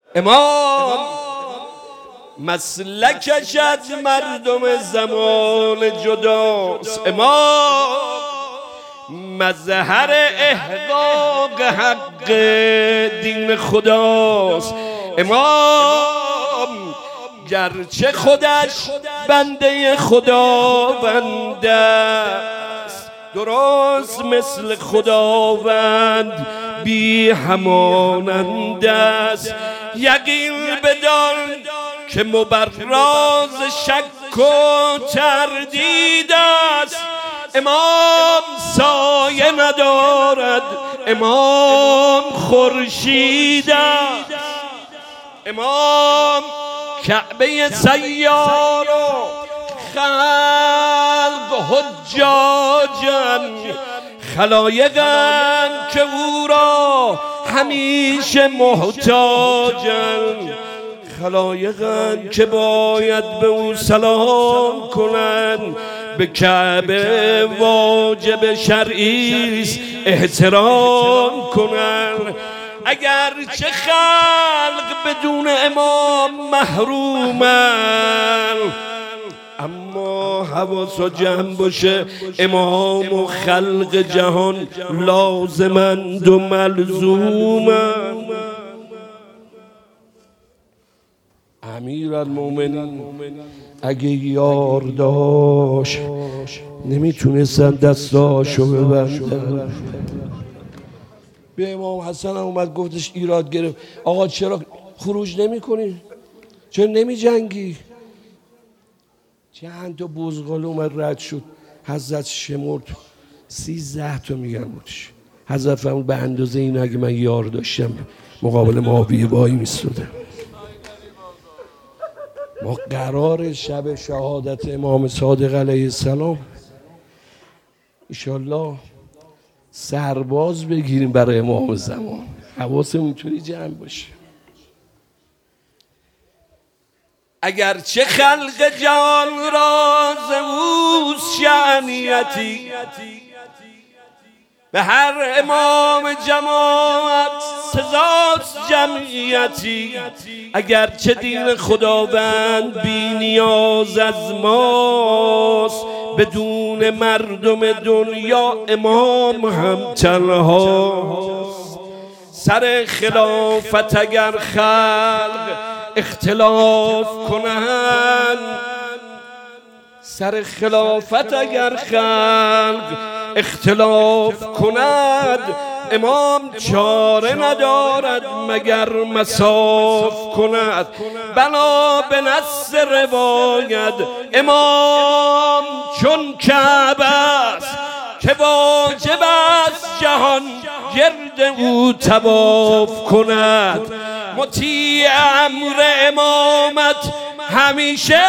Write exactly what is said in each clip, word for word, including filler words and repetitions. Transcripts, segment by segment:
امام مسلکش از مردم زمان جداست، امام مظهر احقاق حق دین خداست، امام گرچه خودش بنده خداوند است، درست مثل خداوند بی همانند است. یقین بدان که مبراز شک و تردید است، امام سایه ندارد، امام خورشید است، امام کعبه سیار و خلق حجاجن، خلایقند که او را همیشه محتاجن، خلایقند که باید به او سلام کنند، به کعبه واجب شرعی است احترام کنند. اگر چه خلق بدون امام محرومند، اما حواس و جمع باشه، امام و خلق جهان لازمند و ملزومند. امیرالمومنین اگه یار داشت نمیتونستن دستاشو ببندن. به امام حسن هم اومد گفتش ایراد گرفت، آقا چرا خروج نمی کنی؟ چرا نمی جنگی؟ چند تا بزغال اومد رد شد، حضرت شمرد سیزده تا میگن بودش. حضرت فرمود به اندازه این اگه من یار داشتم مقابل معاویه وای میستادم. ما قرار شب شهادت امام صادق علیه السلام انشالله سرباز بگیریم برای امام زمان، حواسمون طوری جمع باشه. اگر چه خلق جان راز اوست شأنیتی، به هر امام جماعت سزاست جمعیتی. اگر چه دین خداوند بی نیاز از ماست، بدون مردم دنیا امام هم تنهاست. سر خلافت اگر خلق اختلاف کنند، سر خلافت اگر خلق اختلاف کند، امام چاره ندارد مگر مصاف کند. بنا به نص روایت امام چون کعبه است که واجب است جهان گرد او طواف کند. مطیع امر امامت همیشه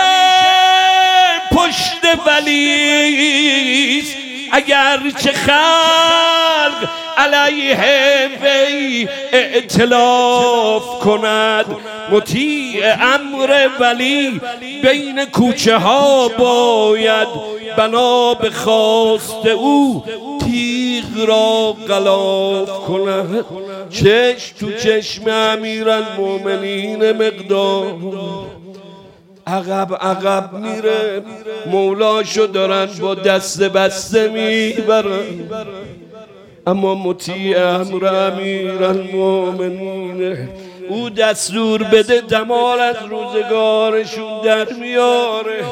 پشت ولیست، اگر چه خلق علیه وی ائتلاف کند. مطیع امر ولی بین کوچه ها باید، بنا به خواست او تیغ را غلاف کند. چشم تو چشم امیرالمومنین مقدار عقب عقب میره، مولاشو دارن با دست بسته میبرن، اما مطیع امر امیرالمومنین او دستور بده دمار از روزگارشون در میاره.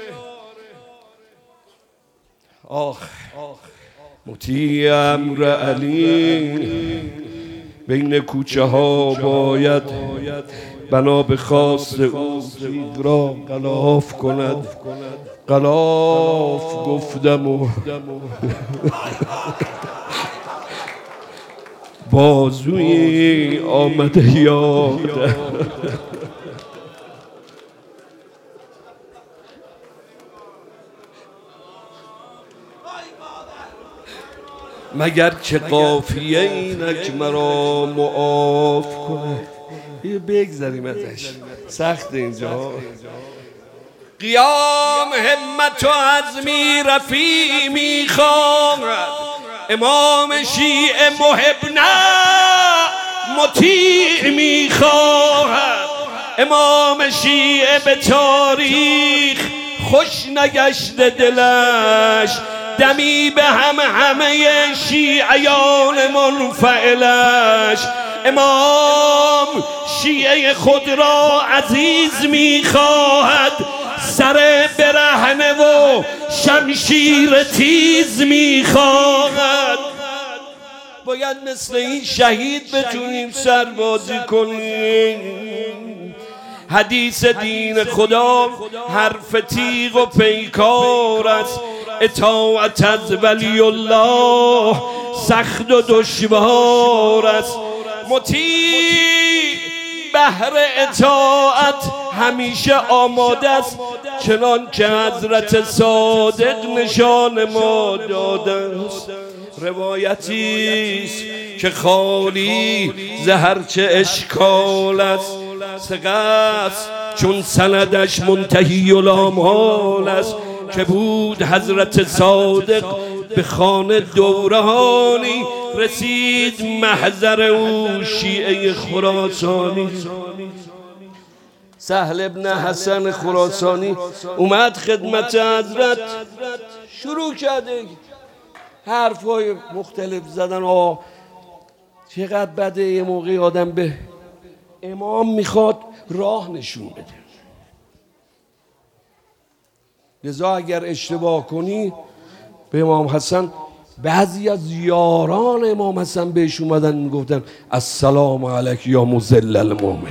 آخ مطیع امر علی بین کوچه ها باید، بنا به خواست او تیغ را غلاف کند. غلاف گفتم و بازوی آمده یاد، مگر که قافیه اینک مرا معاف کنه. یه بگذاریم ازش، سخت اینجا. قیام همت و عزمی رفیع میخواهد، امام شیعه محب نه مطیع میخواهد. امام شیعه به تاریخ خوش نگشته دلش، دمی به هم همه شیعیان منفعلش. امام شیعه خود را عزیز می‌خواهد، سر برهنه و شمشیر تیز می‌خواهد. باید مثل این شهید بتونیم سربازی کنیم. حدیث دین خدا حرف تیغ و پیکار است، اطاعت از ولی الله سخت و دشوار است. مطیع بهر اطاعت همیشه آماده است، چنان که حضرت صادق نشان ما داده است. روایتی است که خالی ز هرچه اشکال است، ثقه‌ست چون سندش منتهی الآمال است. که بود حضرت صادق به خانه دورانی، رسید محضر او شیعه خراسانی. سهل ابن حسن خراسانی اومد خدمت حضرت، شروع کرده حرفای مختلف زدن. آه چقدر بده یه موقعی آدم به امام میخواد راه نشون بده. لذا اگر اشتباه کنی به امام حسن، بعضی از یاران امام حسن بهش اومدن میگفتن السلام علیک یا مذل المؤمنین.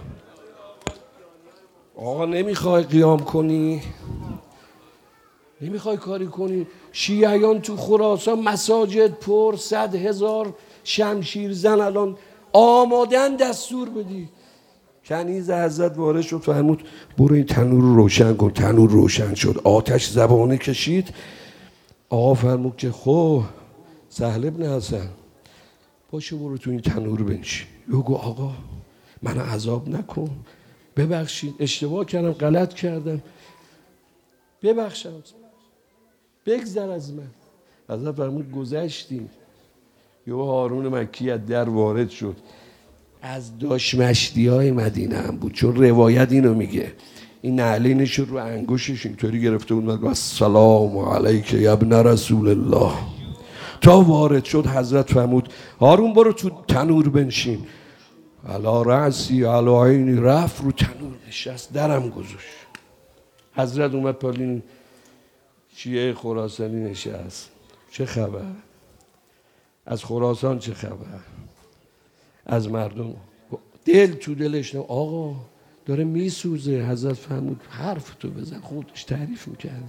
آقا نمیخوای قیام کنی، نمیخوای کاری کنی. شیعیان تو خراسان مساجد پر، صد هزار شمشیر زن الان آمادن دستور بدی. کنیز حضرت وارد شد، فرمود برو این تنور رو روشن کن. تنور روشن شد، آتش زبانه کشید. آقا فرمود که خب سهل ابن حسن باشه برو تو این تنور بنشین. یو گو آقا من عذاب نکن، ببخشید اشتباه کردم، غلط کردم، ببخشم، بگذر از من. حضرت فرمود گذشتیم. یو هارون مکی از در وارد شد، از داشمشتی های مدینه هم بود، چون روایت اینو میگه. این نعلینش رو انگوشش اینطوری گرفته بود، میگه السلام علیک یا ابن رسول الله. تا وارد شد حضرت فرمود هارون برو تو تنور بنشین. علا رأسی علا عینی، رفت رو تنور نشست، درم گذاشت. حضرت اومد پالین شیعه خراسانی نشست. چه خبر؟ از خراسان چه خبر؟ از مردم دل تو دلش نه. آقا داره میسوزه. حضرت فرمود حرف تو بزن، خودش تعریف میکردی.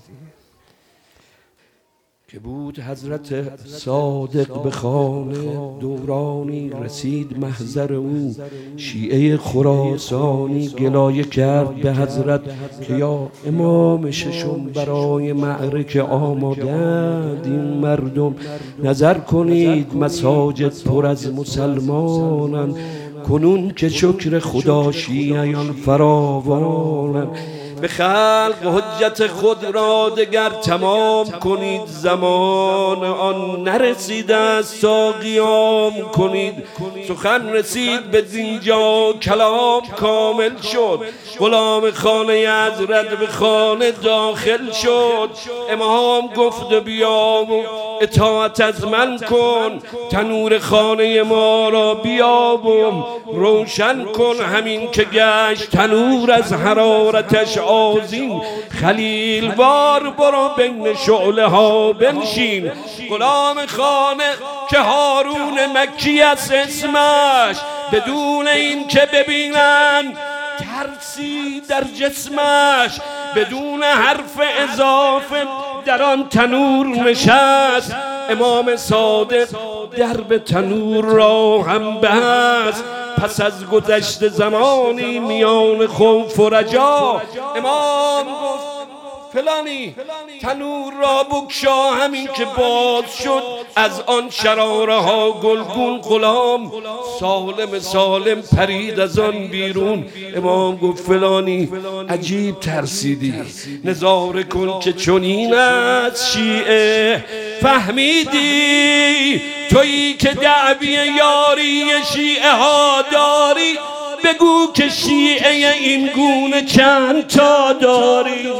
که بود حضرت صادق به خانه دورانی، رسید محضر او شیعه خراسانی. گلایه کرد به حضرت که یا امام ششم برای معرکه آمادند این مردم. نظر کنید مساجد پر از مسلمانند، کنون که شکر خدا شیعیان فراوانند. به خلق حجت خود را دگر تمام کنید، زمان آن نرسیده است تا قیام کنید. سخن رسید به دینجا کلام کامل شد، غلام خانه حضرت به خانه داخل شد. امام گفت بیا و اطاعت از من کن، تنور خانه ما را بیابم روشن کن. همین که گشت تنور از حرارتش آذین، خلیل وار برو بین شعله ها بنشین. غلام خانه که هارون مکی است اسمش، بدون این که ببینن ترسی در جسمش، بدون حرف اضافه در آن تنور نشست. امام صادق درب تنور را هم بست. پس از گذشت زمانی میان خوف و رجا، امام گفت فلانی تنور را بگشا. همین که باز شد از آن شراره ها گلگون، غلام سالم سالم پرید از آن بیرون. امام گفت فلانی عجیب ترسیدی، نظاره کن که چنین از شیعه فهمیدی. تویی که دعوی یاری شیعه ها داری، بگو که شیعه این گونه چند تا داری.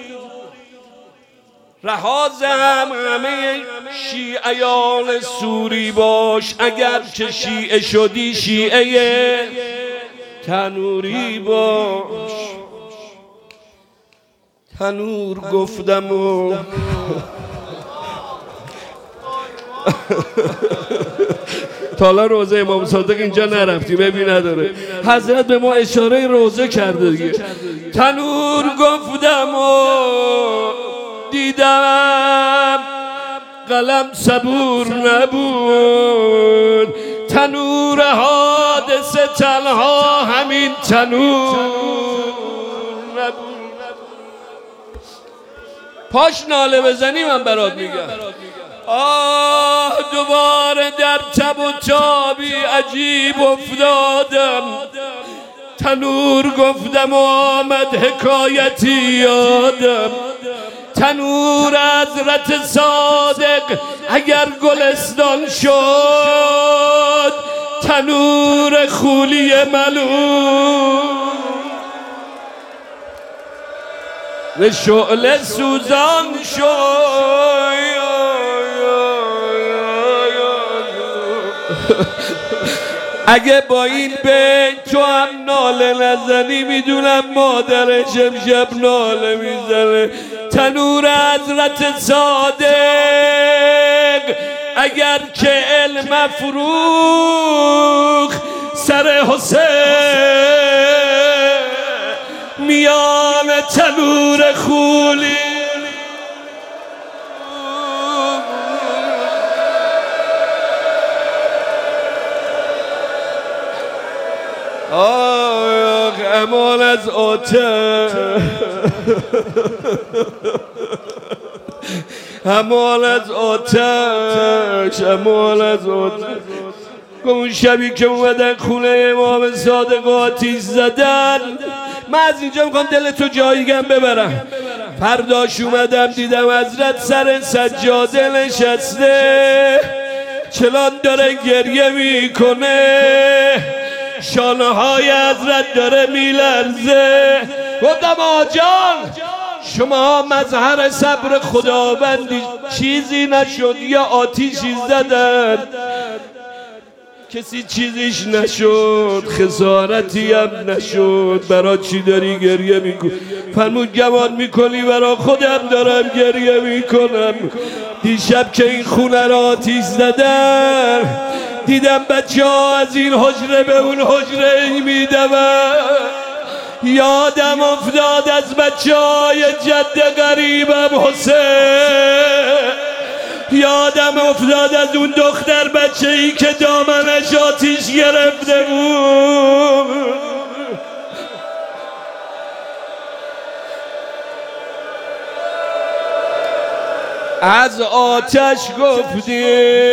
رهازم همه شیعیان سوری باش، اگر که شیعه شدی شیعه تنوری باش. تنور گفتم و تا حالا روزه امام صادق اینجا نرفتی ببین نداره. حضرت به ما اشاره روزه کرده دیگه. تنور گفتم و دیدم قلم صبور نبود. تنور حادثه تنها همین تنور نبود. پاش ناله بزنی من برات میگم. آه دوباره در تب و تابی عجیب افتادم. تنور گفتم و آمد حکایتی یادم. تنور حضرت صادق اگر گلستان شد، تنور خولی ملون و شعله سوزان شد. اگه با این بیت تو هم ناله نزنی، میدونم مادر شمشب ناله میزنه. تنور حضرت صادق اگر که علم فروخ سر حسین، میان تنور خولی آه امان از آتش، امان از آتش، امان از آتش. اون شبی که اومدن خونه امام صادق آتیش زدن، من از اینجا میخوام دلتو جایگم ببرم. فرداش اومدم دیدم حضرت سر سجاده نشسته، چلان داره گریه میکنه، شانه های حضرت داره میلرزه. گفتم آجان شما مظهر صبر خداوندی، چیزی نشد یا آتیشی زدن؟ کسی چیزیش نشد، خسارتی هم نشد. برا چی داری گریه میکنی؟ فرمود گمان میکنی برا خودم دارم گریه میکنم. دیشب که این خونه را آتیش زدن، دیدم بچه ها از این حجره به اون حجره میدون. یادم افتاد از بچه های جد غریبم حسین، یادم افتاد از اون دختر بچه ای که دامنش آتیش گرفته بود. از آتش گفتی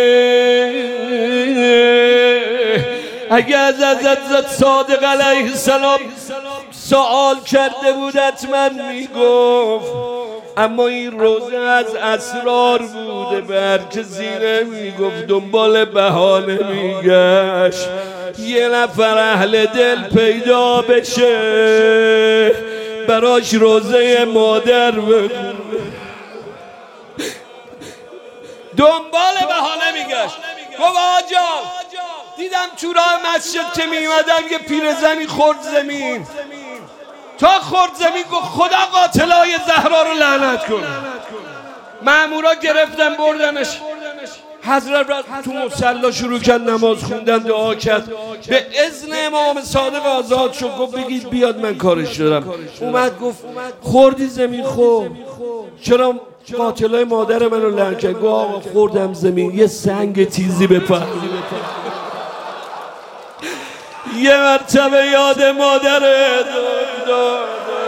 اگه از حضرت صادق علیه السلام سوال کرده بود حتما میگفت، اما این روزه از اسرار بوده، به هر کسی نمیگفت، دنبال بهانه میگشت. یه نفر اهل دل پیدا بشه براش روزه مادر بگونه، دنبال بهانه میگشت. گفت آجا دیدم تو راه مسجد که میمدم یه پیرزنی خورد زمین، تا خورد زمین گفت خدا قاتلای زهرا رو لعنت کنه. مامورا گرفتن بردنش. حضرت را تو مصلی شروع کرد نماز خوندن، دعا کرد، به اذن امام صادق آزاد شد. گفت بگید بیاد من کارش دارم. اومد گفت خوردی زمین؟ خب چرا قاتلای مادر منو لعنت کرد؟ گفت آقا خوردم زمین، یه سنگ تیزی بپر. یه مرتبه یاد مادره داد.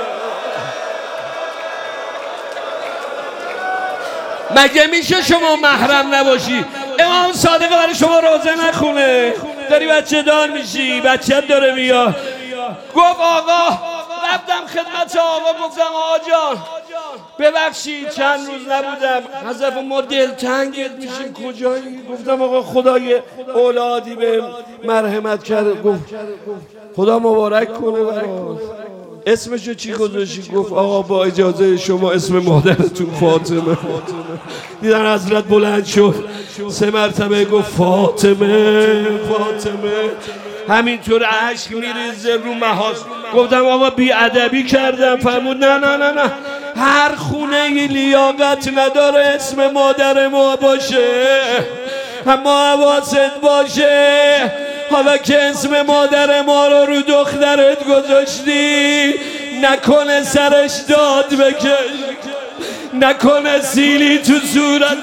مگه میشه شما محرم نباشی؟ امام صادق برای شما روزه نخونه، داری بچه دار میشی، بچه داره میاد. گفت آقا، رفتم خدمت آقا گفتم آقا جان ببخشید چند روز نبودم، حضرت ما دلتنگت میشیم، کجایی؟ گفتم آقا خدای اولادی به مرحمت کرد. گفت خدا مبارک کنه برات. اسمشو چی گذاشتی؟ گفت آقا با اجازه شما اسم مادرتون فاطمه. دیدن حضرت بلند شد سه مرتبه گفت فاطمه فاطمه، همینطور اشک میریزه رو محاس. گفتم آقا بی ادبی کردم. فرمود نه نه نه نه، هر خونه لیاقت نداره اسم مادر ما باشه، اما حواست باشه حالا که اسم مادر ما رو رو دخترت گذاشتی نکنه سرش داد بکش، نکنه سیلی تو صورت.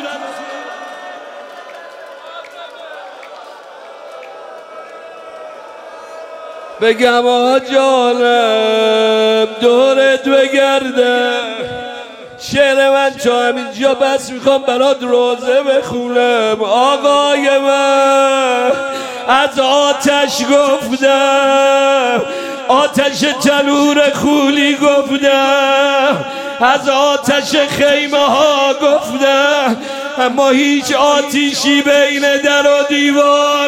بگم آقا جانم دورت بگرده، شعر من تا همینجا بس، میخوام برات روزه بخونم. آقای من از آتش گفتم، آتش تنور خولی گفتم، از آتش خیمه ها گفتم، اما هیچ آتیشی بین در و دیوار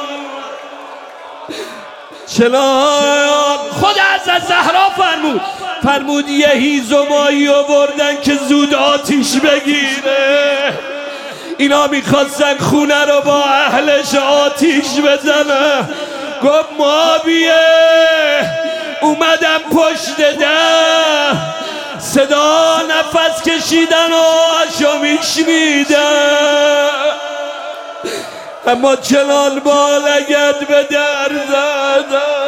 چنان. خود از زهرا فرمود فرمود یه هیزمایی آوردن که زود آتیش بگیره، اینا میخواستن خونه رو با اهلش آتیش بزنن. گفت مابیه اومدم پشت در، صدا نفس کشیدن و آشو میشنیدن، اما چنان بالگرد به در زدن.